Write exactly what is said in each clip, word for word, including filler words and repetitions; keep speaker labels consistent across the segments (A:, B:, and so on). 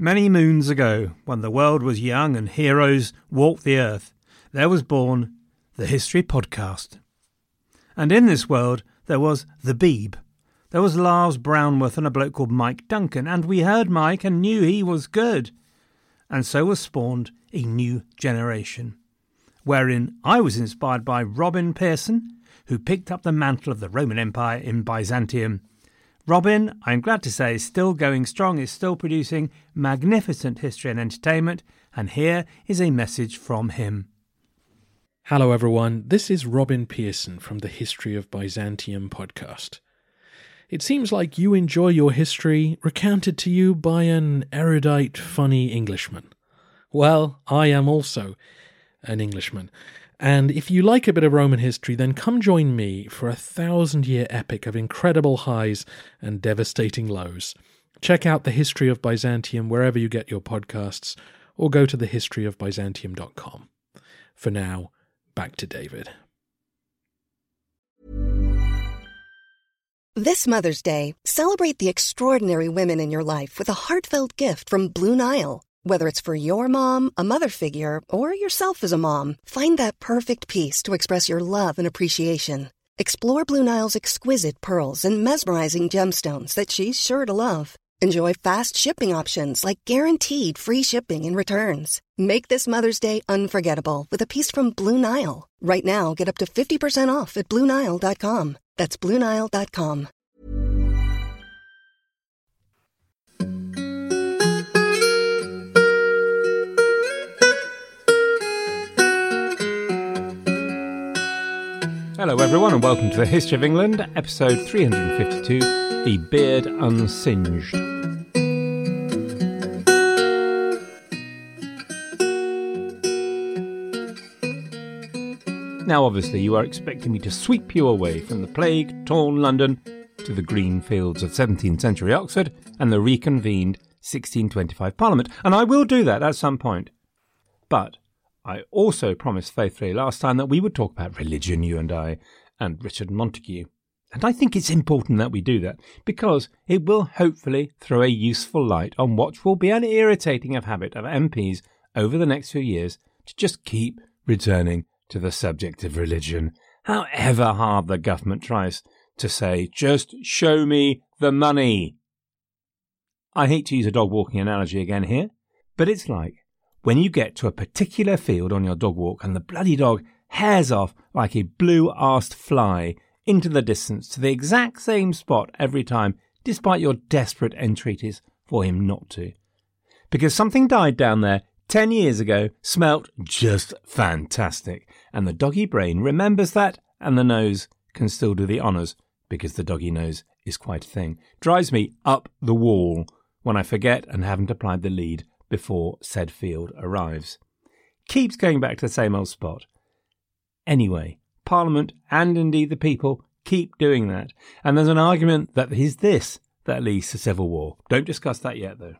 A: Many moons ago, when the world was young and heroes walked the earth, there was born the History Podcast. And in this world, there was the Beeb. There was Lars Brownworth and a bloke called Mike Duncan, and we heard Mike and knew he was good. And so was spawned a new generation, wherein I was inspired by Robin Pearson, who picked up the mantle of the Roman Empire in Byzantium. Robin, I'm glad to say, is still going strong, is still producing magnificent history and entertainment, and here is a message from him.
B: Hello everyone, this is Robin Pearson from the History of Byzantium podcast. It seems like you enjoy your history recounted to you by an erudite, funny Englishman. Well, I am also an Englishman. And if you like a bit of Roman history, then come join me for a thousand-year epic of incredible highs and devastating lows. Check out The History of Byzantium wherever you get your podcasts, or go to the history of byzantium dot com. For now, back to David.
C: This Mother's Day, celebrate the extraordinary women in your life with a heartfelt gift from Blue Nile. Whether it's for your mom, a mother figure, or yourself as a mom, find that perfect piece to express your love and appreciation. Explore Blue Nile's exquisite pearls and mesmerizing gemstones that she's sure to love. Enjoy fast shipping options like guaranteed free shipping and returns. Make this Mother's Day unforgettable with a piece from Blue Nile. Right now, get up to fifty percent off at blue nile dot com. That's blue nile dot com.
A: Hello everyone and welcome to the History of England, episode three hundred fifty-two, The Beard Unsinged. Now obviously you are expecting me to sweep you away from the plague-torn London to the green fields of seventeenth century Oxford and the reconvened sixteen twenty-five Parliament, and I will do that at some point. But I also promised faithfully last time that we would talk about religion, you and I, and Richard Montague. And I think it's important that we do that, because it will hopefully throw a useful light on what will be an irritating habit of M Ps over the next few years to just keep returning to the subject of religion, however hard the government tries to say, just show me the money. I hate to use a dog walking analogy again here, but it's like when you get to a particular field on your dog walk and the bloody dog hares off like a blue-arsed fly into the distance to the exact same spot every time, despite your desperate entreaties for him not to. Because something died down there ten years ago, smelt just fantastic, and the doggy brain remembers that, and the nose can still do the honours, because the doggy nose is quite a thing. Drives me up the wall when I forget and haven't applied the lead before said field arrives. Keeps going back to the same old spot. Anyway, Parliament and indeed the people keep doing that. And there's an argument that is this that leads to civil war. Don't discuss that yet, though.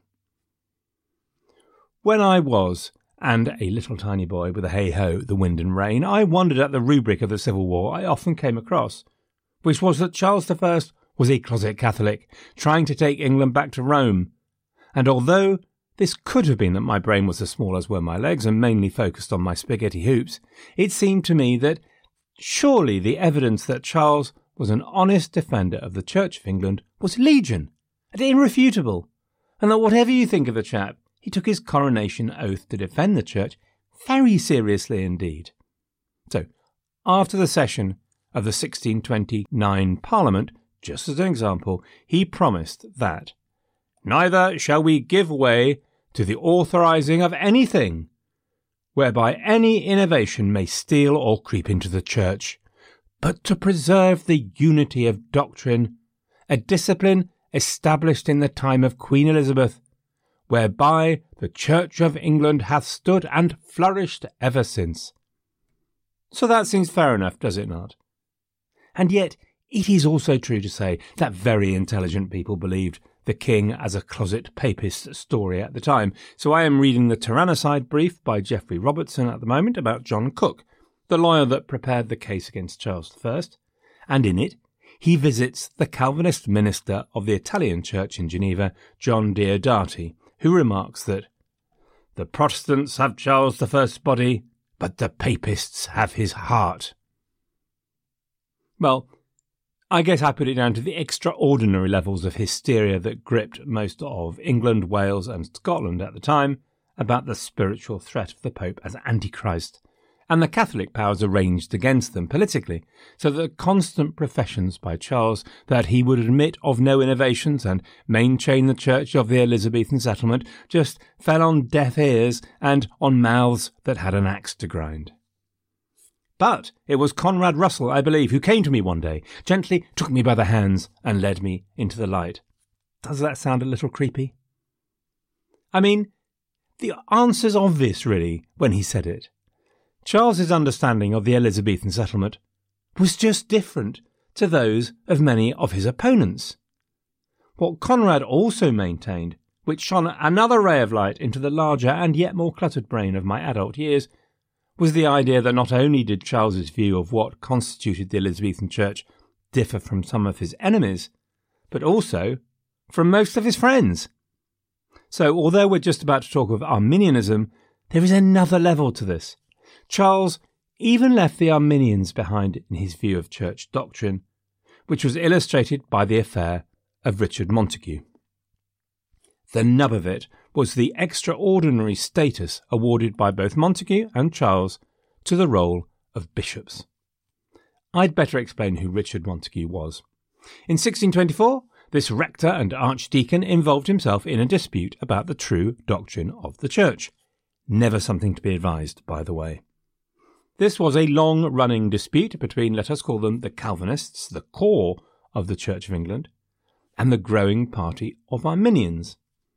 A: When I was, and a little tiny boy with a hey-ho, the wind and rain, I wondered at the rubric of the Civil War I often came across, which was that Charles the First was a closet Catholic, trying to take England back to Rome. And although this could have been that my brain was as small as were my legs and mainly focused on my spaghetti hoops, it seemed to me that surely the evidence that Charles was an honest defender of the Church of England was legion and irrefutable, and that whatever you think of the chap, he took his coronation oath to defend the Church very seriously indeed. So, after the session of the sixteen twenty-nine Parliament, just as an example, he promised that neither shall we give way to the authorising of anything whereby any innovation may steal or creep into the Church, but to preserve the unity of doctrine, a discipline established in the time of Queen Elizabeth, whereby the Church of England hath stood and flourished ever since. So that seems fair enough, does it not? And yet it is also true to say that very intelligent people believed the king as a closet papist story at the time. So I am reading the Tyrannicide Brief by Geoffrey Robertson at the moment about John Cook, the lawyer that prepared the case against Charles the First, and in it he visits the Calvinist minister of the Italian Church in Geneva, John Diodati, who remarks that the Protestants have Charles the First's body, but the Papists have his heart. Well, I guess I put it down to the extraordinary levels of hysteria that gripped most of England, Wales and Scotland at the time about the spiritual threat of the Pope as Antichrist, and the Catholic powers arranged against them politically, so that the constant professions by Charles that he would admit of no innovations and maintain the Church of the Elizabethan settlement just fell on deaf ears and on mouths that had an axe to grind. But it was Conrad Russell, I believe, who came to me one day, gently took me by the hands and led me into the light. Does that sound a little creepy? I mean, the answer's obvious, really, when he said it. Charles's understanding of the Elizabethan settlement was just different to those of many of his opponents. What Conrad also maintained, which shone another ray of light into the larger and yet more cluttered brain of my adult years, was the idea that not only did Charles's view of what constituted the Elizabethan Church differ from some of his enemies, but also from most of his friends. So, although we're just about to talk of Arminianism, there is another level to this. Charles even left the Arminians behind in his view of church doctrine, which was illustrated by the affair of Richard Montague. The nub of it was the extraordinary status awarded by both Montague and Charles to the role of bishops. I'd better explain who Richard Montague was. In sixteen twenty-four, this rector and archdeacon involved himself in a dispute about the true doctrine of the Church. Never something to be advised, by the way. This was a long-running dispute between, let us call them, the Calvinists, the core of the Church of England, and the growing party of Arminians.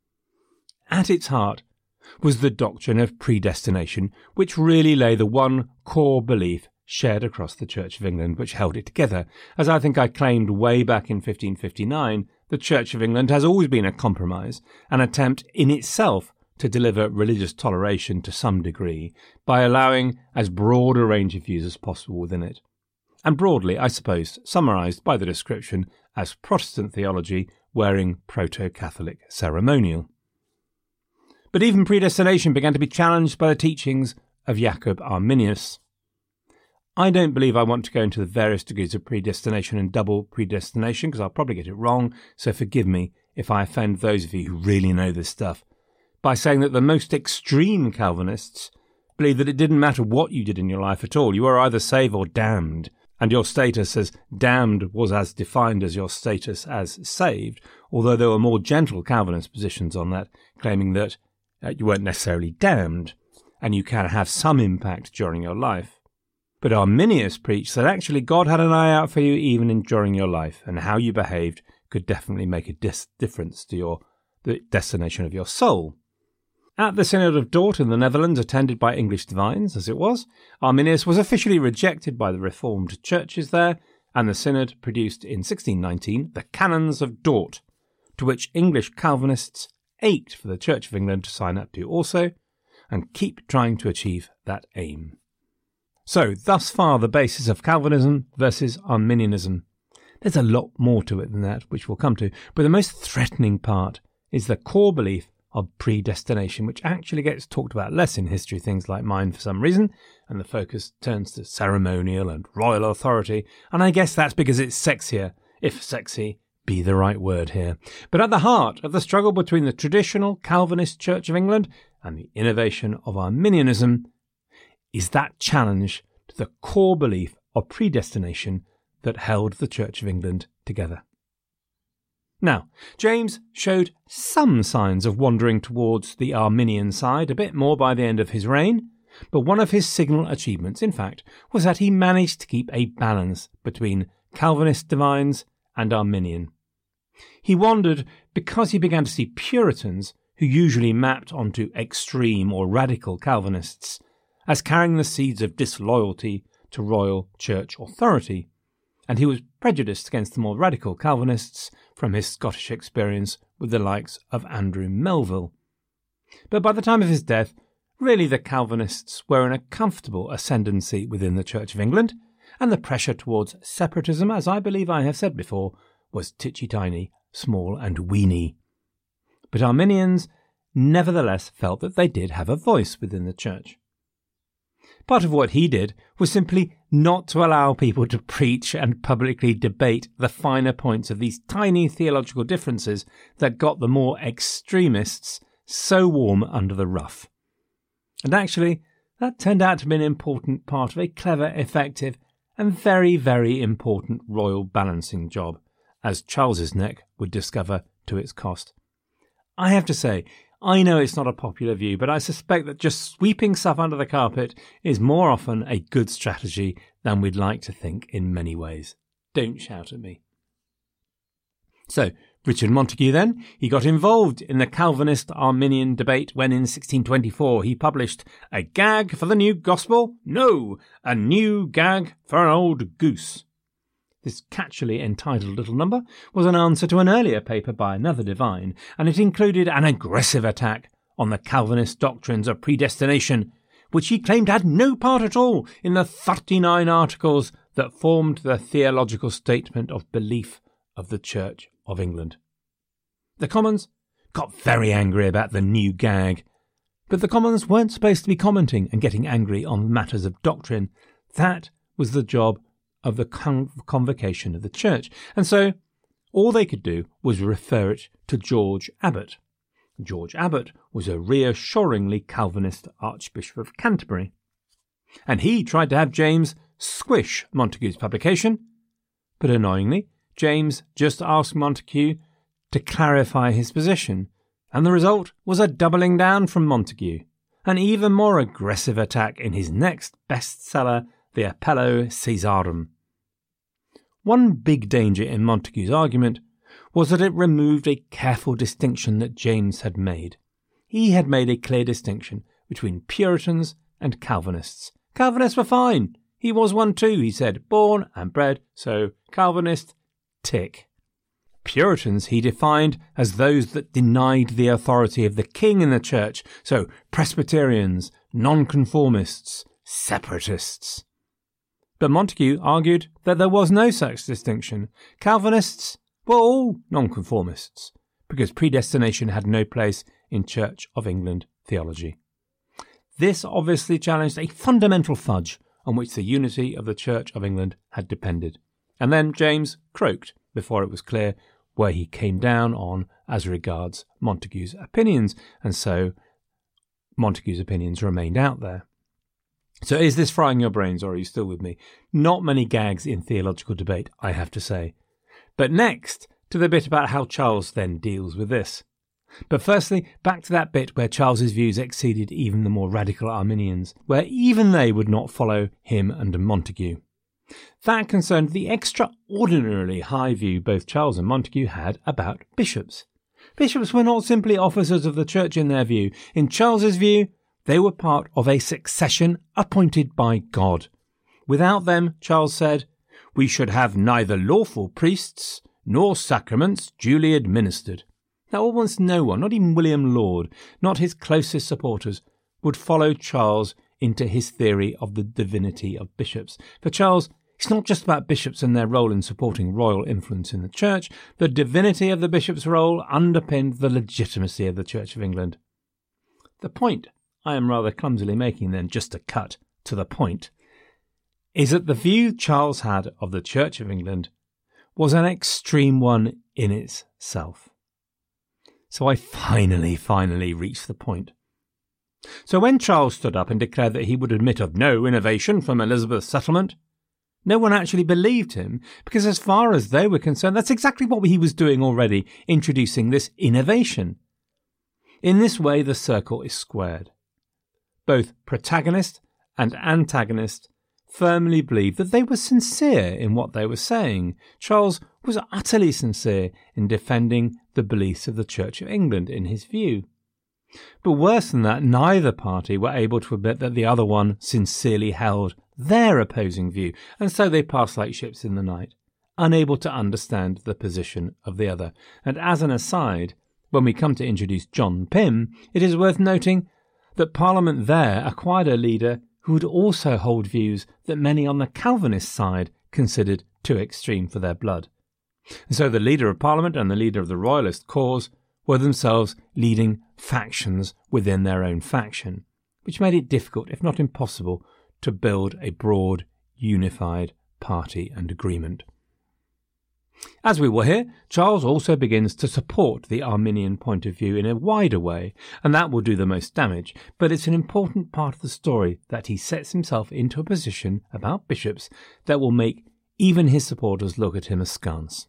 A: At its heart was the doctrine of predestination, which really lay the one core belief shared across the Church of England, which held it together. As I think I claimed way back in fifteen fifty-nine, the Church of England has always been a compromise, an attempt in itself to deliver religious toleration to some degree by allowing as broad a range of views as possible within it. And broadly, I suppose, summarised by the description as Protestant theology wearing proto-Catholic ceremonial. But even predestination began to be challenged by the teachings of Jacob Arminius. I don't believe I want to go into the various degrees of predestination and double predestination, because I'll probably get it wrong, so forgive me if I offend those of you who really know this stuff, by saying that the most extreme Calvinists believe that it didn't matter what you did in your life at all. You were either saved or damned, and your status as damned was as defined as your status as saved, although there were more gentle Calvinist positions on that, claiming that uh, you weren't necessarily damned, and you can have some impact during your life. But Arminius preached that actually God had an eye out for you even in, during your life, and how you behaved could definitely make a dis- difference to your the destination of your soul. At the Synod of Dort in the Netherlands, attended by English divines, as it was, Arminius was officially rejected by the Reformed churches there, and the Synod produced in sixteen nineteen the Canons of Dort, to which English Calvinists ached for the Church of England to sign up to also, and keep trying to achieve that aim. So, thus far the basis of Calvinism versus Arminianism. There's a lot more to it than that, which we'll come to, but the most threatening part is the core belief of predestination, which actually gets talked about less in history things like mine for some reason, and the focus turns to ceremonial and royal authority, and I guess that's because it's sexier, if sexy be the right word here. But at the heart of the struggle between the traditional Calvinist Church of England and the innovation of Arminianism is that challenge to the core belief of predestination that held the Church of England together. Now, James showed some signs of wandering towards the Arminian side a bit more by the end of his reign, but one of his signal achievements, in fact, was that he managed to keep a balance between Calvinist divines and Arminian. He wandered because he began to see Puritans, who usually mapped onto extreme or radical Calvinists, as carrying the seeds of disloyalty to royal church authority, and he was prejudiced against the more radical Calvinists from his Scottish experience with the likes of Andrew Melville. But by the time of his death, really the Calvinists were in a comfortable ascendancy within the Church of England, and the pressure towards separatism, as I believe I have said before, was titchy-tiny, small and weeny. But Arminians nevertheless felt that they did have a voice within the church. Part of what he did was simply not to allow people to preach and publicly debate the finer points of these tiny theological differences that got the more extremists so warm under the ruff. And actually, that turned out to be an important part of a clever, effective, and very, very important royal balancing job, as Charles's neck would discover to its cost. I have to say, I know it's not a popular view, but I suspect that just sweeping stuff under the carpet is more often a good strategy than we'd like to think in many ways. Don't shout at me. So, Richard Montague then, he got involved in the Calvinist-Arminian debate when in sixteen twenty-four he published A Gag for the New Gospel? No, a New Gag for an Old Goose. This catchily entitled little number was an answer to an earlier paper by another divine, and it included an aggressive attack on the Calvinist doctrines of predestination, which he claimed had no part at all in the thirty-nine articles that formed the theological statement of belief of the Church of England. The Commons got very angry about the new gag, but the Commons weren't supposed to be commenting and getting angry on matters of doctrine. That was the job of the con- convocation of the church, and so all they could do was refer it to George Abbot. George Abbot was a reassuringly Calvinist Archbishop of Canterbury, and he tried to have James squish Montague's publication, but annoyingly, James just asked Montague to clarify his position, and the result was a doubling down from Montague, an even more aggressive attack in his next bestseller, the Appello Caesarum. One big danger in Montague's argument was that it removed a careful distinction that James had made. He had made a clear distinction between Puritans and Calvinists. Calvinists were fine. He was one too, he said, born and bred, so Calvinist, tick. Puritans he defined as those that denied the authority of the king in the church, so Presbyterians, nonconformists, separatists. But Montague argued that there was no such distinction. Calvinists were all nonconformists, because predestination had no place in Church of England theology. This obviously challenged a fundamental fudge on which the unity of the Church of England had depended. And then James croaked before it was clear where he came down on as regards Montague's opinions, and so Montague's opinions remained out there. So is this frying your brains, or are you still with me? Not many gags in theological debate, I have to say. But next, to the bit about how Charles then deals with this. But firstly, back to that bit where Charles's views exceeded even the more radical Arminians, where even they would not follow him and Montague. That concerned the extraordinarily high view both Charles and Montague had about bishops. Bishops were not simply officers of the church in their view. In Charles's view, they were part of a succession appointed by God. Without them, Charles said, we should have neither lawful priests nor sacraments duly administered. Now almost no one, not even William Laud, not his closest supporters, would follow Charles into his theory of the divinity of bishops. For Charles, it's not just about bishops and their role in supporting royal influence in the church. The divinity of the bishop's role underpinned the legitimacy of the Church of England. The point I am rather clumsily making then, just to cut to the point, is that the view Charles had of the Church of England was an extreme one in itself. So I finally, finally reached the point. So when Charles stood up and declared that he would admit of no innovation from Elizabeth's settlement, no one actually believed him, because as far as they were concerned, that's exactly what he was doing already, introducing this innovation. In this way, the circle is squared. Both protagonist and antagonist firmly believed that they were sincere in what they were saying. Charles was utterly sincere in defending the beliefs of the Church of England in his view. But worse than that, neither party were able to admit that the other one sincerely held their opposing view, and so they passed like ships in the night, unable to understand the position of the other. And as an aside, when we come to introduce John Pym, it is worth noting that Parliament there acquired a leader who would also hold views that many on the Calvinist side considered too extreme for their blood. And so the leader of Parliament and the leader of the Royalist cause were themselves leading factions within their own faction, which made it difficult, if not impossible, to build a broad, unified party and agreement. As we will hear, Charles also begins to support the Arminian point of view in a wider way, and that will do the most damage, but it's an important part of the story that he sets himself into a position about bishops that will make even his supporters look at him askance.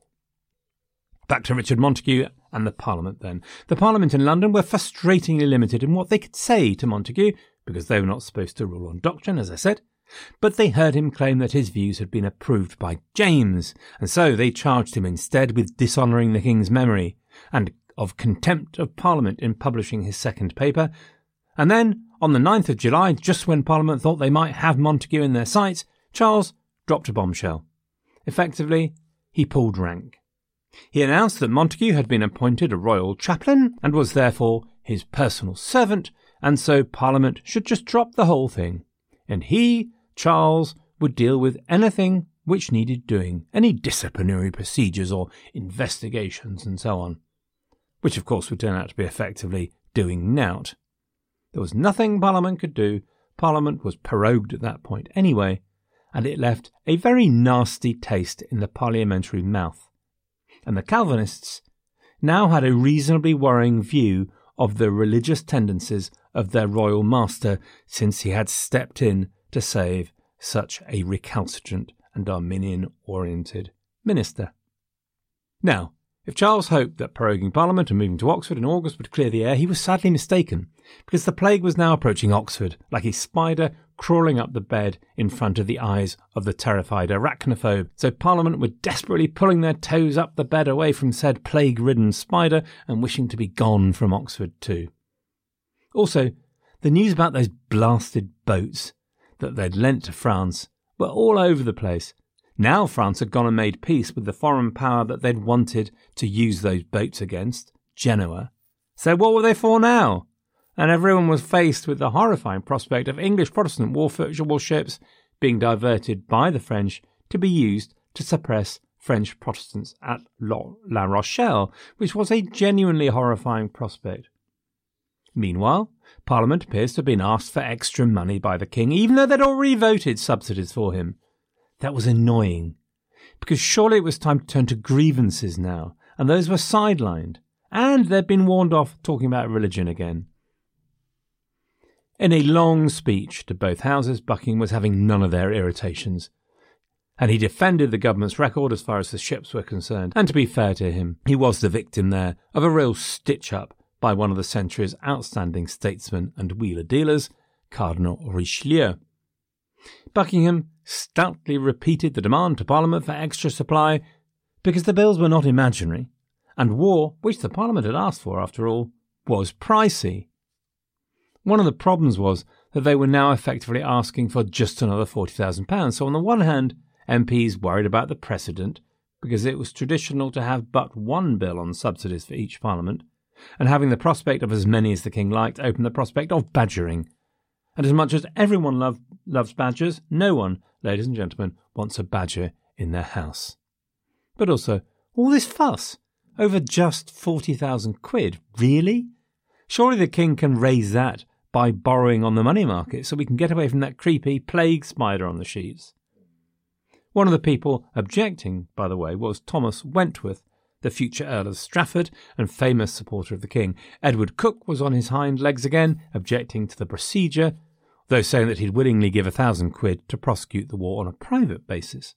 A: Back to Richard Montague and the Parliament then. The Parliament in London were frustratingly limited in what they could say to Montague, because they were not supposed to rule on doctrine, as I said, but they heard him claim that his views had been approved by James, and so they charged him instead with dishonouring the King's memory, and of contempt of Parliament in publishing his second paper. And then, on the ninth of July, just when Parliament thought they might have Montague in their sights, Charles dropped a bombshell. Effectively, he pulled rank. He announced that Montague had been appointed a royal chaplain, and was therefore his personal servant, and so Parliament should just drop the whole thing, and he, Charles, would deal with anything which needed doing, any disciplinary procedures or investigations and so on, which of course would turn out to be effectively doing nout. There was nothing Parliament could do. Parliament was prorogued at that point anyway, and it left a very nasty taste in the parliamentary mouth. And the Calvinists now had a reasonably worrying view of the religious tendencies of their royal master, since he had stepped in to save such a recalcitrant and Arminian-oriented minister. Now, if Charles hoped that proroguing Parliament and moving to Oxford in August would clear the air, he was sadly mistaken, because the plague was now approaching Oxford, like a spider crawling up the bed in front of the eyes of the terrified arachnophobe. So Parliament were desperately pulling their toes up the bed away from said plague-ridden spider and wishing to be gone from Oxford too. Also, the news about those blasted boats that they'd lent to France were all over the place. Now France had gone and made peace with the foreign power that they'd wanted to use those boats against, Genoa. So what were they for now? And everyone was faced with the horrifying prospect of English Protestant warships being diverted by the French to be used to suppress French Protestants at La Rochelle, which was a genuinely horrifying prospect. Meanwhile, Parliament appears to have been asked for extra money by the King, even though they'd already voted subsidies for him. That was annoying, because surely it was time to turn to grievances now, and those were sidelined, and they'd been warned off talking about religion again. In a long speech to both houses, Buckingham was having none of their irritations, and he defended the government's record as far as the ships were concerned. And to be fair to him, he was the victim there of a real stitch-up by one of the century's outstanding statesmen and wheeler-dealers, Cardinal Richelieu. Buckingham stoutly repeated the demand to Parliament for extra supply, because the bills were not imaginary, and war, which the Parliament had asked for after all, was pricey. One of the problems was that they were now effectively asking for just another forty thousand pounds. So on the one hand, M Ps worried about the precedent, because it was traditional to have but one bill on subsidies for each Parliament, and having the prospect of as many as the King liked opened the prospect of badgering. And as much as everyone love, loves badgers, no one, ladies and gentlemen, wants a badger in their house. But also, all this fuss over just forty thousand quid, really? Surely the King can raise that by borrowing on the money market so we can get away from that creepy plague spider on the sheets. One of the people objecting, by the way, was Thomas Wentworth, the future Earl of Strafford and famous supporter of the King. Edward Coke was on his hind legs again, objecting to the procedure, though saying that he'd willingly give a thousand quid to prosecute the war on a private basis.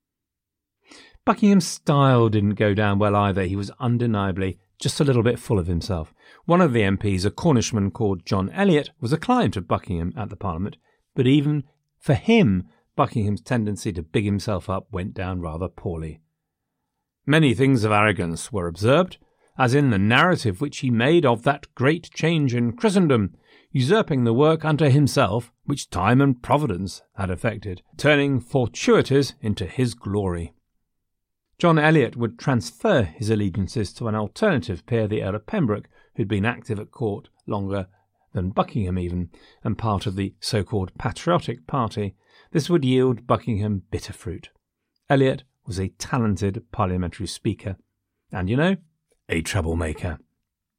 A: Buckingham's style didn't go down well either. He was undeniably just a little bit full of himself. One of the M Ps, a Cornishman called John Eliot, was a client of Buckingham at the Parliament, but even for him, Buckingham's tendency to big himself up went down rather poorly. Many things of arrogance were observed, as in the narrative which he made of that great change in Christendom, usurping the work unto himself which time and providence had effected, turning fortuities into his glory. John Eliot would transfer his allegiances to an alternative peer, the Earl of Pembroke, who'd been active at court longer than Buckingham even, and part of the so-called patriotic party. This would yield Buckingham bitter fruit. Eliot was a talented parliamentary speaker, and, you know, a troublemaker.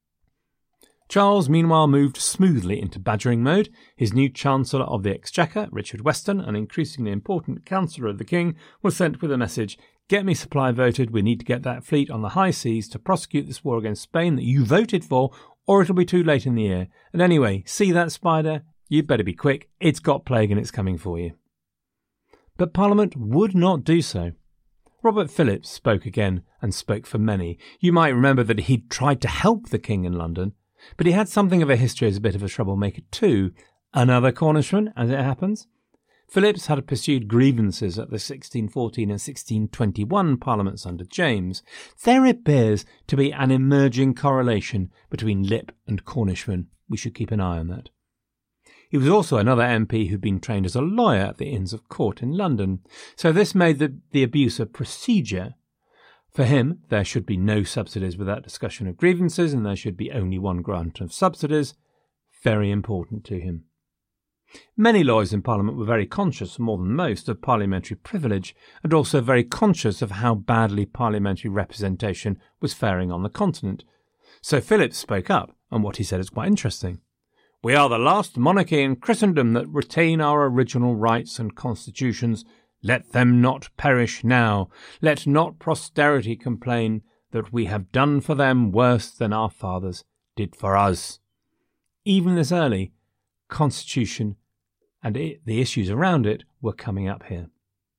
A: Charles, meanwhile, moved smoothly into badgering mode. His new Chancellor of the Exchequer, Richard Weston, an increasingly important counsellor of the king, was sent with a message: "Get me supply voted, we need to get that fleet on the high seas to prosecute this war against Spain that you voted for, or it'll be too late in the year. And anyway, see that spider? You'd better be quick, it's got plague and it's coming for you." But Parliament would not do so. Robert Philips spoke again, and spoke for many. You might remember that he'd tried to help the king in London, but he had something of a history as a bit of a troublemaker too. Another Cornishman, as it happens. Philips had pursued grievances at the sixteen fourteen and sixteen twenty-one parliaments under James. There appears to be an emerging correlation between Lip and Cornishman. We should keep an eye on that. He was also another M P who'd been trained as a lawyer at the Inns of Court in London, so this made the, the abuse of procedure. For him, there should be no subsidies without discussion of grievances, and there should be only one grant of subsidies, very important to him. Many lawyers in Parliament were very conscious, more than most, of parliamentary privilege, and also very conscious of how badly parliamentary representation was faring on the continent. So Philips spoke up, and what he said is quite interesting. "We are the last monarchy in Christendom that retain our original rights and constitutions. Let them not perish now. Let not posterity complain that we have done for them worse than our fathers did for us." Even this early, Constitution and it, the issues around it were coming up here.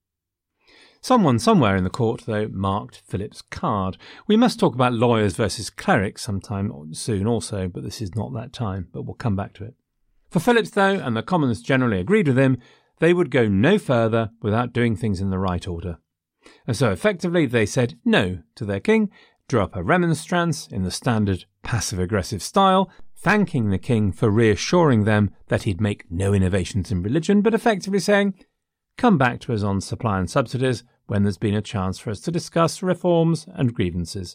A: Someone somewhere in the court, though, marked Philip's card. We must talk about lawyers versus clerics sometime soon also, but this is not that time, but we'll come back to it. For Philips, though, and the Commons generally agreed with him, they would go no further without doing things in the right order. And so effectively they said no to their king, drew up a remonstrance in the standard passive-aggressive style, thanking the king for reassuring them that he'd make no innovations in religion, but effectively saying, "Come back to us on supply and subsidies when there's been a chance for us to discuss reforms and grievances."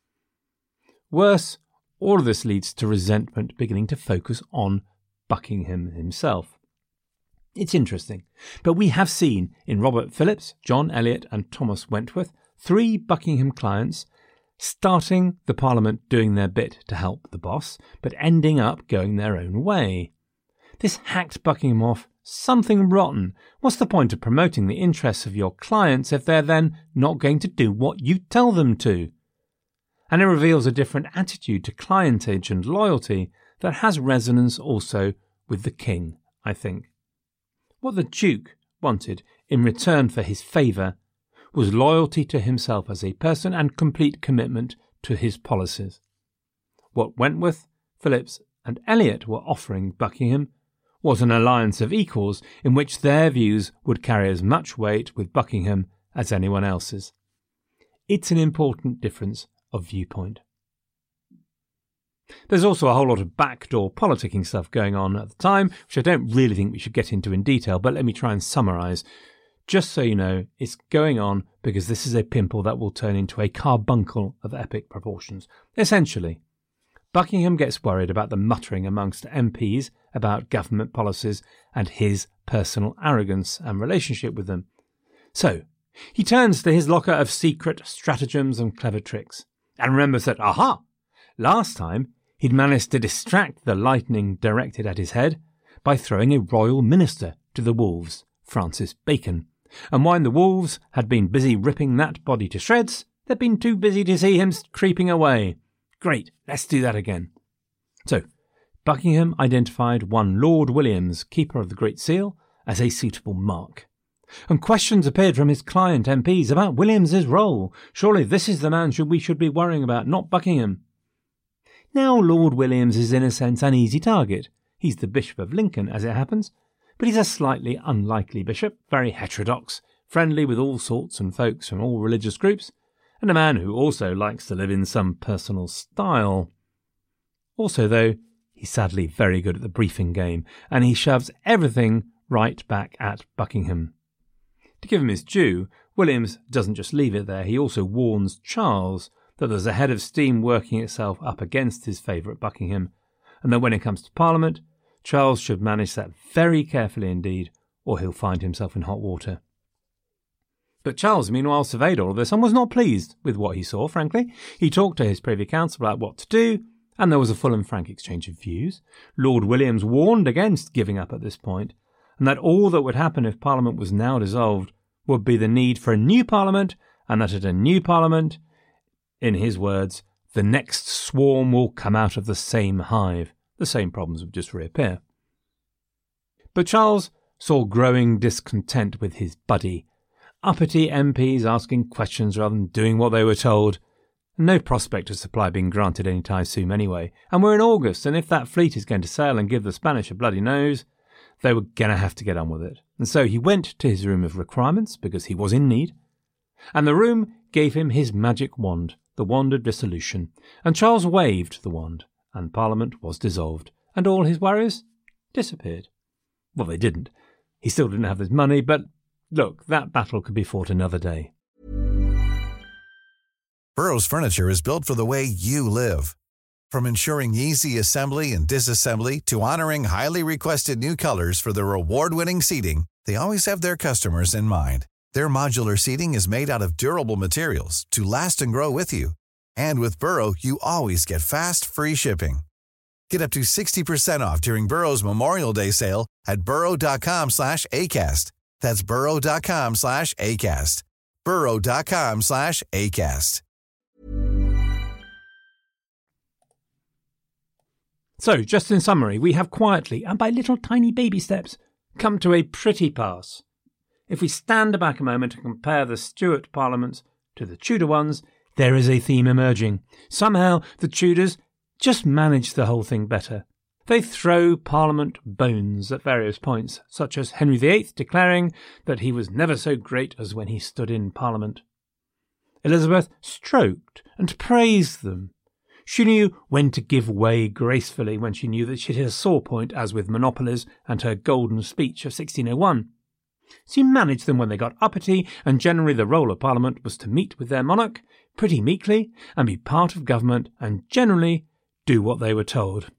A: Worse, all of this leads to resentment beginning to focus on Buckingham himself. It's interesting, but we have seen in Robert Philips, John Eliot and Thomas Wentworth, three Buckingham clients starting the Parliament doing their bit to help the boss, but ending up going their own way. This hacked Buckingham off something rotten. What's the point of promoting the interests of your clients if they're then not going to do what you tell them to? And it reveals a different attitude to clientage and loyalty that has resonance also with the king, I think. What the Duke wanted in return for his favour was loyalty to himself as a person and complete commitment to his policies. What Wentworth, Philips and Eliot were offering Buckingham was an alliance of equals in which their views would carry as much weight with Buckingham as anyone else's. It's an important difference of viewpoint. There's also a whole lot of backdoor politicking stuff going on at the time, which I don't really think we should get into in detail, but let me try and summarise. Just so you know, it's going on because this is a pimple that will turn into a carbuncle of epic proportions. Essentially, Buckingham gets worried about the muttering amongst M Ps about government policies and his personal arrogance and relationship with them. So, he turns to his locker of secret stratagems and clever tricks, and remembers that, aha, last time he'd managed to distract the lightning directed at his head by throwing a royal minister to the wolves, Francis Bacon. And while the wolves had been busy ripping that body to shreds, they'd been too busy to see him creeping away. Great, let's do that again. So, Buckingham identified one Lord Williams, Keeper of the Great Seal, as a suitable mark. And questions appeared from his client M Ps about Williams's role. Surely this is the man should we should be worrying about, not Buckingham. Now Lord Williams is in a sense an easy target. He's the Bishop of Lincoln, as it happens, but he's a slightly unlikely bishop, very heterodox, friendly with all sorts and folks from all religious groups, and a man who also likes to live in some personal style. Also, though, he's sadly very good at the briefing game, and he shoves everything right back at Buckingham. To give him his due, Williams doesn't just leave it there, he also warns Charles that there's a head of steam working itself up against his favourite Buckingham, and that when it comes to Parliament, Charles should manage that very carefully indeed, or he'll find himself in hot water. But Charles, meanwhile, surveyed all of this and was not pleased with what he saw, frankly. He talked to his Privy Council about what to do, and there was a full and frank exchange of views. Lord Williams warned against giving up at this point, and that all that would happen if Parliament was now dissolved would be the need for a new Parliament, and that at a new Parliament, in his words, the next swarm will come out of the same hive. The same problems would just reappear. But Charles saw growing discontent with his buddy. Uppity M Ps asking questions rather than doing what they were told. No prospect of supply being granted any time soon anyway. And we're in August, and if that fleet is going to sail and give the Spanish a bloody nose, they were going to have to get on with it. And so he went to his room of requirements, because he was in need. And the room gave him his magic wand, the wand of dissolution. And Charles waved the wand, and Parliament was dissolved. And all his worries disappeared. Well, they didn't. He still didn't have his money, but look, that battle could be fought another day.
D: Burrow's furniture is built for the way you live. From ensuring easy assembly and disassembly to honoring highly requested new colors for their award-winning seating, they always have their customers in mind. Their modular seating is made out of durable materials to last and grow with you. And with Burrow, you always get fast, free shipping. Get up to sixty percent off during Burrow's Memorial Day sale at burrow.com slash ACAST. That's burrow.com slash ACAST. burrow.com slash ACAST.
A: So, just in summary, we have quietly, and by little tiny baby steps, come to a pretty pass. If we stand back a moment and compare the Stuart parliaments to the Tudor ones, there is a theme emerging. Somehow, the Tudors just manage the whole thing better. They throw Parliament bones at various points, such as Henry the Eighth declaring that he was never so great as when he stood in Parliament. Elizabeth stroked and praised them. She knew when to give way gracefully when she knew that she hit a sore point, as with monopolies and her golden speech of sixteen oh one. She managed them when they got uppity, and generally the role of Parliament was to meet with their monarch pretty meekly and be part of government and generally do what they were told.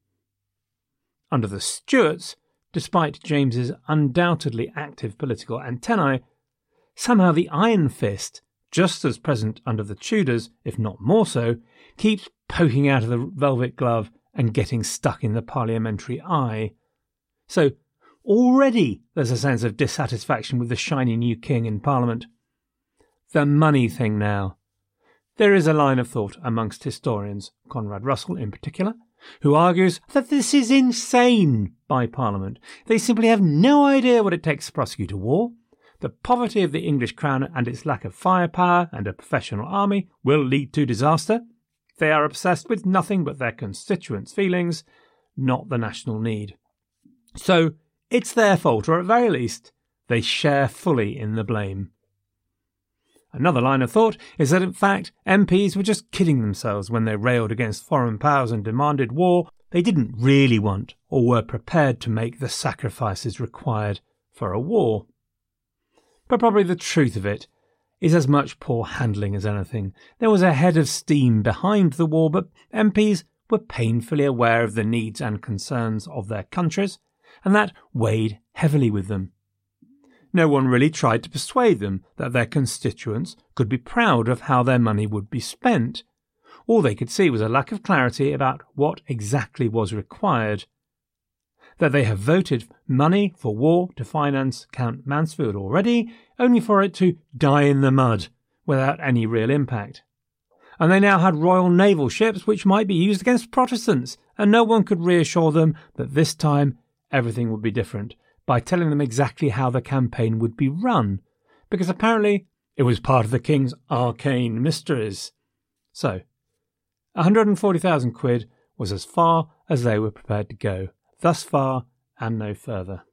A: Under the Stuarts, despite James's undoubtedly active political antennae, somehow the iron fist, just as present under the Tudors, if not more so, keeps poking out of the velvet glove and getting stuck in the parliamentary eye. So already there's a sense of dissatisfaction with the shiny new king in Parliament. The money thing now. There is a line of thought amongst historians, Conrad Russell in particular, who argues that this is insane by Parliament. They simply have no idea what it takes to prosecute a war. The poverty of the English crown and its lack of firepower and a professional army will lead to disaster. They are obsessed with nothing but their constituents' feelings, not the national need. So it's their fault, or at very least, they share fully in the blame. Another line of thought is that, in fact, M Ps were just kidding themselves when they railed against foreign powers and demanded war. They didn't really want or were prepared to make the sacrifices required for a war. But probably the truth of it is as much poor handling as anything. There was a head of steam behind the war, but M Ps were painfully aware of the needs and concerns of their countries, and that weighed heavily with them. No one really tried to persuade them that their constituents could be proud of how their money would be spent. All they could see was a lack of clarity about what exactly was required. That they have voted money for war to finance Count Mansfield already, only for it to die in the mud without any real impact. And they now had royal naval ships which might be used against Protestants, and no one could reassure them that this time everything would be different by telling them exactly how the campaign would be run, because apparently it was part of the king's arcane mysteries. So, one hundred forty thousand quid was as far as they were prepared to go. Thus far and no further.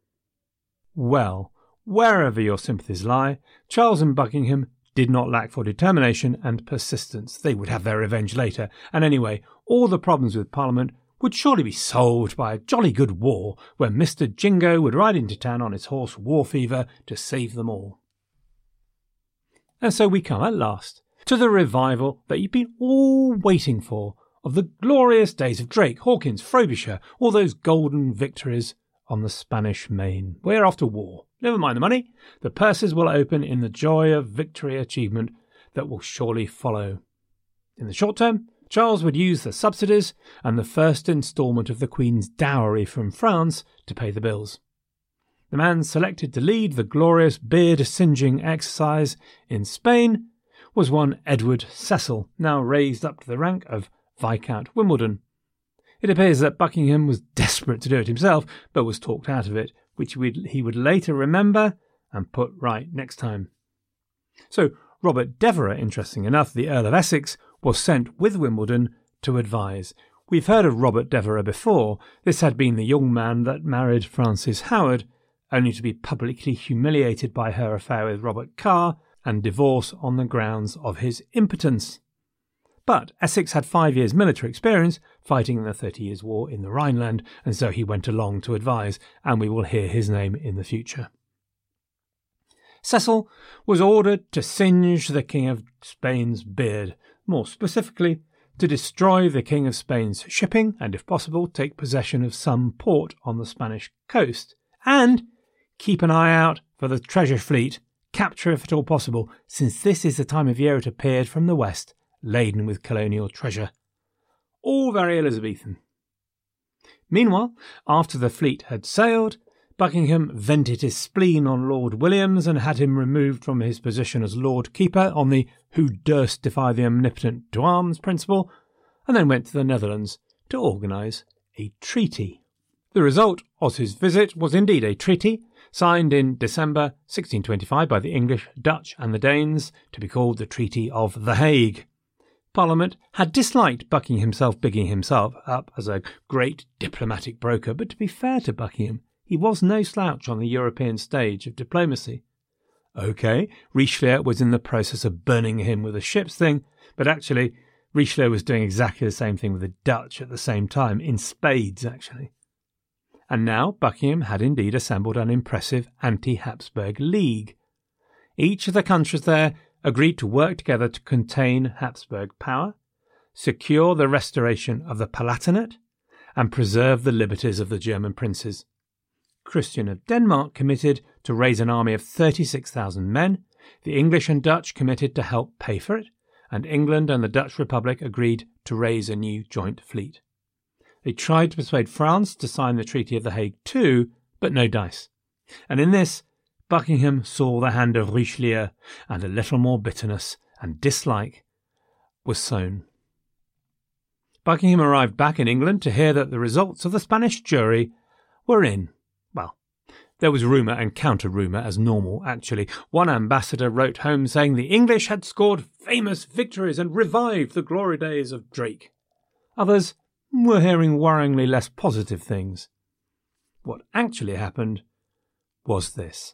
A: Well, wherever your sympathies lie, Charles and Buckingham did not lack for determination and persistence. They would have their revenge later, and anyway, all the problems with Parliament would surely be solved by a jolly good war where Mister Jingo would ride into town on his horse War Fever to save them all. And so we come at last to the revival that you've been all waiting for, of the glorious days of Drake, Hawkins, Frobisher, all those golden victories on the Spanish Main. We're off to war. Never mind the money. The purses will open in the joy of victory achievement that will surely follow. In the short term, Charles would use the subsidies and the first instalment of the Queen's dowry from France to pay the bills. The man selected to lead the glorious beard-singeing exercise in Spain was one Edward Cecil, now raised up to the rank of Viscount Wimbledon. It appears that Buckingham was desperate to do it himself, but was talked out of it, which he would later remember and put right next time. So Robert Devereux, interesting enough, the Earl of Essex, was sent with Wimbledon to advise. We've heard of Robert Devereux before. This had been the young man that married Frances Howard, only to be publicly humiliated by her affair with Robert Carr and divorce on the grounds of his impotence. But Essex had five years' military experience fighting in the Thirty Years' War in the Rhineland, and so he went along to advise, and we will hear his name in the future. Cecil was ordered to singe the King of Spain's beard, more specifically, to destroy the King of Spain's shipping and, if possible, take possession of some port on the Spanish coast, and keep an eye out for the treasure fleet, capture if at all possible, since this is the time of year it appeared from the west, laden with colonial treasure. All very Elizabethan. Meanwhile, after the fleet had sailed, Buckingham vented his spleen on Lord Williams and had him removed from his position as Lord Keeper on the who durst defy the omnipotent to arms principle, and then went to the Netherlands to organise a treaty. The result of his visit was indeed a treaty, signed in December sixteen twenty-five by the English, Dutch and the Danes, to be called the Treaty of The Hague. Parliament had disliked Buckingham himself bigging himself up as a great diplomatic broker, but to be fair to Buckingham, he was no slouch on the European stage of diplomacy. OK, Richelieu was in the process of burning him with a ships thing, but actually Richelieu was doing exactly the same thing with the Dutch at the same time, in spades actually. And now Buckingham had indeed assembled an impressive anti-Habsburg league. Each of the countries there agreed to work together to contain Habsburg power, secure the restoration of the Palatinate, and preserve the liberties of the German princes. Christian of Denmark committed to raise an army of thirty-six thousand men, the English and Dutch committed to help pay for it, and England and the Dutch Republic agreed to raise a new joint fleet. They tried to persuade France to sign the Treaty of The Hague too, but no dice. And in this, Buckingham saw the hand of Richelieu, and a little more bitterness and dislike was sown. Buckingham arrived back in England to hear that the results of the Spanish jury were in. Well, there was rumour and counter-rumour as normal, actually. One ambassador wrote home saying the English had scored famous victories and revived the glory days of Drake. Others were hearing worryingly less positive things. What actually happened was this.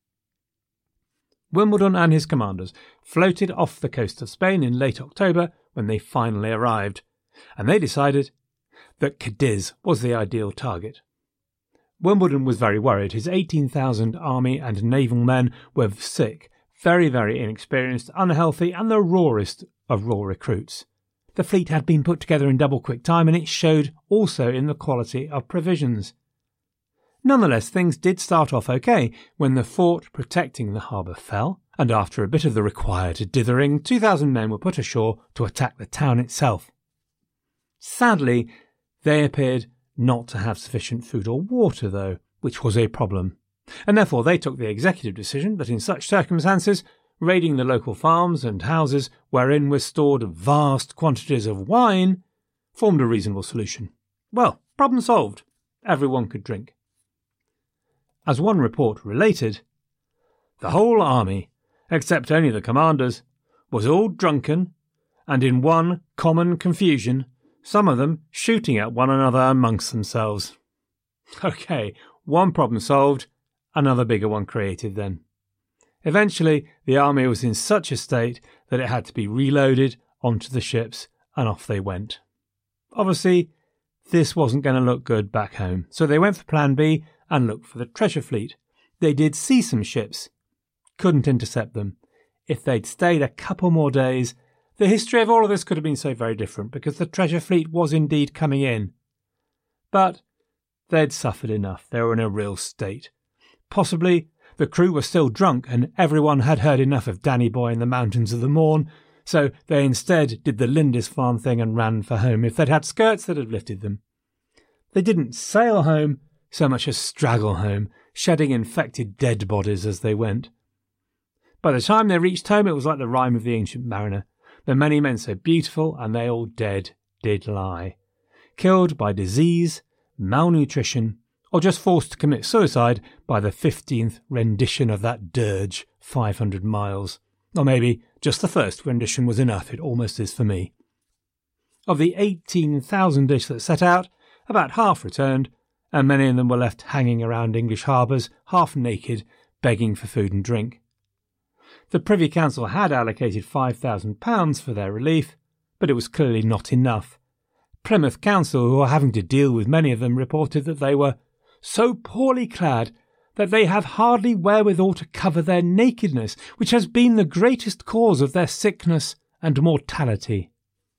A: Wimbledon and his commanders floated off the coast of Spain in late October when they finally arrived, and they decided that Cadiz was the ideal target. Wimbledon was very worried. His eighteen thousand army and naval men were sick, very, very inexperienced, unhealthy, and the rawest of raw recruits. The fleet had been put together in double quick time, and it showed also in the quality of provisions. Nonetheless, things did start off okay when the fort protecting the harbour fell, and after a bit of the required dithering, two thousand men were put ashore to attack the town itself. Sadly, they appeared not to have sufficient food or water, though, which was a problem, and therefore they took the executive decision that in such circumstances, raiding the local farms and houses wherein were stored vast quantities of wine formed a reasonable solution. Well, problem solved. Everyone could drink. As one report related, the whole army, except only the commanders, was all drunken and in one common confusion, some of them shooting at one another amongst themselves. OK, one problem solved, another bigger one created then. Eventually, the army was in such a state that it had to be reloaded onto the ships, and off they went. Obviously, this wasn't going to look good back home, so they went for Plan B and looked for the treasure fleet. They did see some ships, couldn't intercept them. If they'd stayed a couple more days, the history of all of this could have been so very different, because the treasure fleet was indeed coming in. But they'd suffered enough. They were in a real state. Possibly the crew were still drunk and everyone had heard enough of Danny Boy in the Mountains of the Morn, so they instead did the Lindisfarne thing and ran for home. If they'd had skirts, they'd have lifted them. They didn't sail home so much as straggle home, shedding infected dead bodies as they went. By the time they reached home, it was like the rhyme of the Ancient Mariner. The many men so beautiful, and they all dead did lie. Killed by disease, malnutrition, or just forced to commit suicide by the fifteenth rendition of that dirge, five hundred miles. Or maybe just the first rendition was enough, it almost is for me. Of the eighteen thousand-ish that set out, about half returned, and many of them were left hanging around English harbours, half naked, begging for food and drink. The Privy Council had allocated five thousand pounds for their relief, but it was clearly not enough. Plymouth Council, who were having to deal with many of them, reported that they were so poorly clad that they have hardly wherewithal to cover their nakedness, which has been the greatest cause of their sickness and mortality.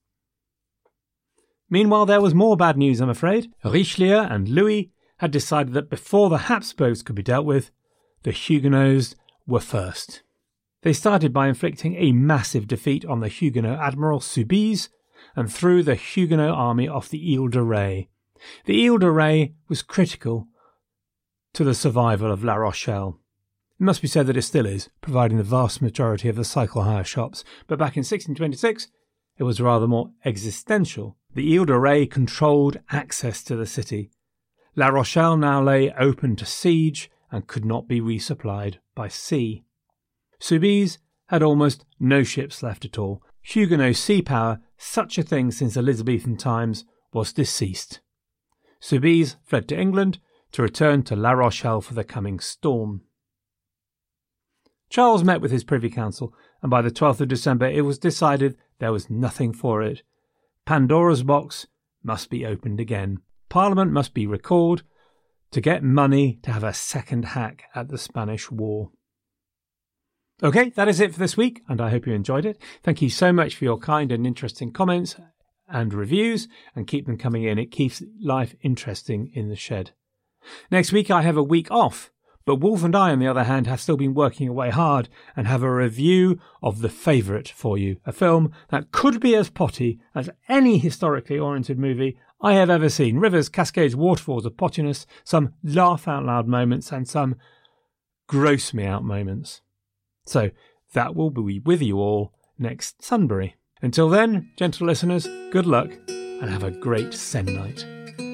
A: Meanwhile, there was more bad news, I'm afraid. Richelieu and Louis had decided that before the Habsburgs could be dealt with, the Huguenots were first. They started by inflicting a massive defeat on the Huguenot admiral Soubise and threw the Huguenot army off the Ile de Ré. The Ile de Ré was critical to the survival of La Rochelle. It must be said that it still is, providing the vast majority of the cycle hire shops, but back in sixteen twenty-six it was rather more existential. The Ile de Ré controlled access to the city. La Rochelle now lay open to siege and could not be resupplied by sea. Soubise had almost no ships left at all. Huguenot sea power, such a thing since Elizabethan times, was deceased. Soubise fled to England to return to La Rochelle for the coming storm. Charles met with his Privy Council, and by the twelfth of December it was decided there was nothing for it. Pandora's box must be opened again. Parliament must be recalled to get money to have a second hack at the Spanish War. Okay, that is it for this week, and I hope you enjoyed it. Thank you so much for your kind and interesting comments and reviews, and keep them coming in. It keeps life interesting in the shed. Next week I have a week off, but Wolf and I, on the other hand, have still been working away hard and have a review of The Favourite for you, a film that could be as potty as any historically oriented movie I have ever seen. Rivers, cascades, waterfalls of pottiness, some laugh-out-loud moments and some gross-me-out moments. So that will be with you all next Sunbury. Until then, gentle listeners, good luck and have a great se'nnight.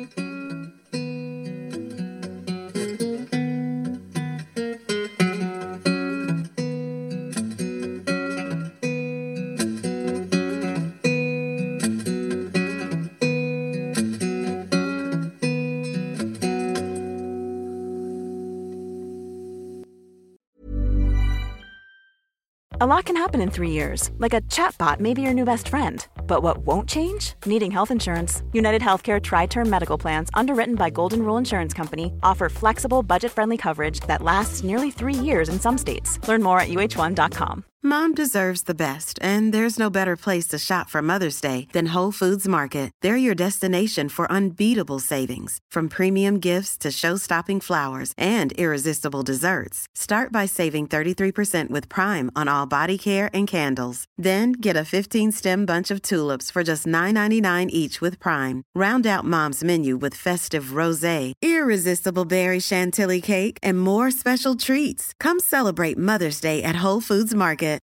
E: A lot can happen in three years, like a chatbot may be your new best friend. But what won't change? Needing health insurance. United Healthcare Tri-Term Medical Plans, underwritten by Golden Rule Insurance Company, offer flexible, budget-friendly coverage that lasts nearly three years in some states. Learn more at U H one dot com.
F: Mom deserves the best, and there's no better place to shop for Mother's Day than Whole Foods Market. They're your destination for unbeatable savings, from premium gifts to show-stopping flowers and irresistible desserts. Start by saving thirty-three percent with Prime on all body care and candles. Then get a fifteen-stem bunch of tulips for just nine ninety-nine each with Prime. Round out Mom's menu with festive rosé, irresistible berry chantilly cake, and more special treats. Come celebrate Mother's Day at Whole Foods Market.